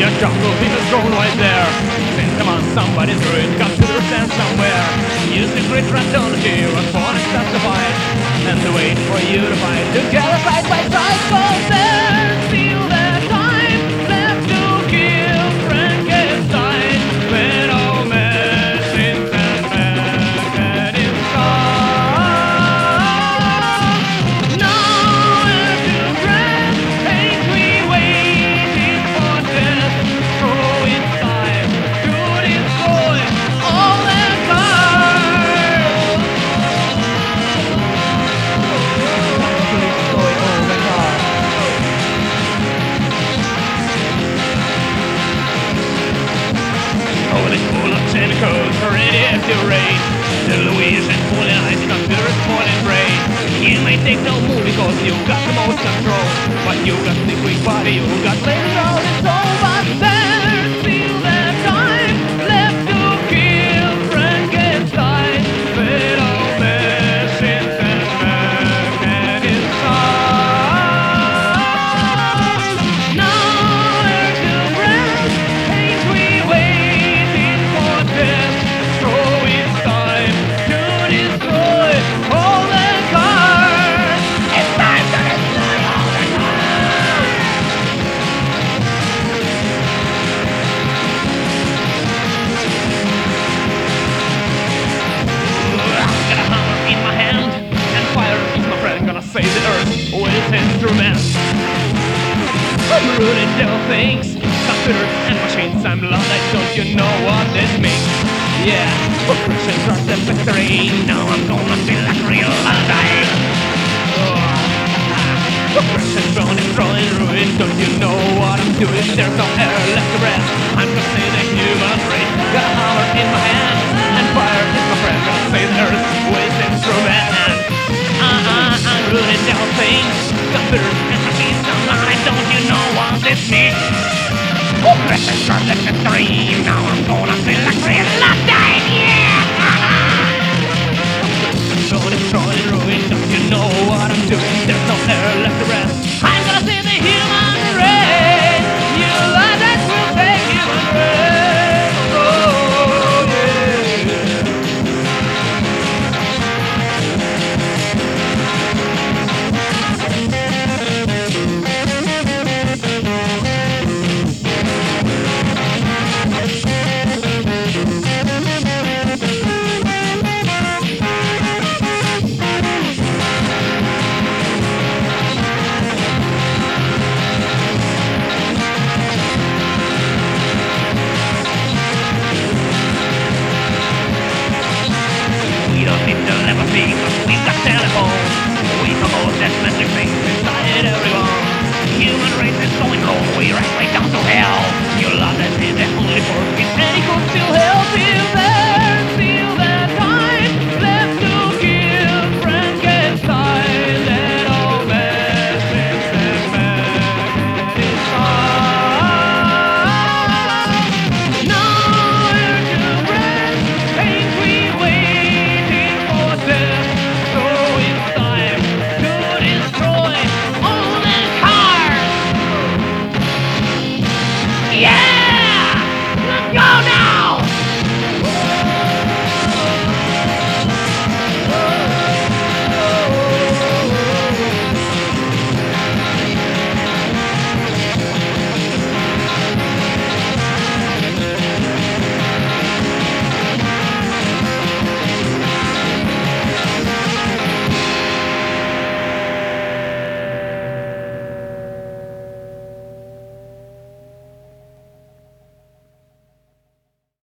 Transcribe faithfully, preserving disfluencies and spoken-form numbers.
a jungle, people thrown right there. Then come on, somebody through it, come to the stand somewhere. Use the great radiology, run for and stop the fight, and wait for you to fight together side by side. Cause there's still that time left to kill Frankenstein. When all machines and mechanics are nowhere to rest, ain't we waiting for death? Throw inside to destroy all their cars. To destroy all their cars. Holy full of tentacles, radioactive rain. The Louise and falling eyes, computer is falling brain. You may take no move because you got the most control, but you got the weak body, you got laid out and soul. But there's still that time left to kill Frankenstein. Fatal machines and mechanics are nowhere to rest. Ain't we waiting for death? Throw it's time to destroy all the cars. It's time to destroy all the cars. I've got a hammer in my hand, and fire is my friend, gonna save the earth with its instruments. I'm ruining devil things, computers and machines, I'm Luddite, don't you know what this means? Yeah, operations are the victory, now I'm gonna feel like real Luddite. Oh, operations thrown and throwing ruin, don't you know what I'm doing? There's no air left to breath, I'm gonna save the human race. Got a hammer in my hand, and fire is my friend, gonna save the earth with its instruments. Uh-uh, I'm ruining devil things, computers and machines, I'm Luddite, don't you know what this means? Operations are the victory, now I'm gonna feel like real Luddite, yeah! Throwing and throwing and ruin, don't you know what I'm doing? There's no air left to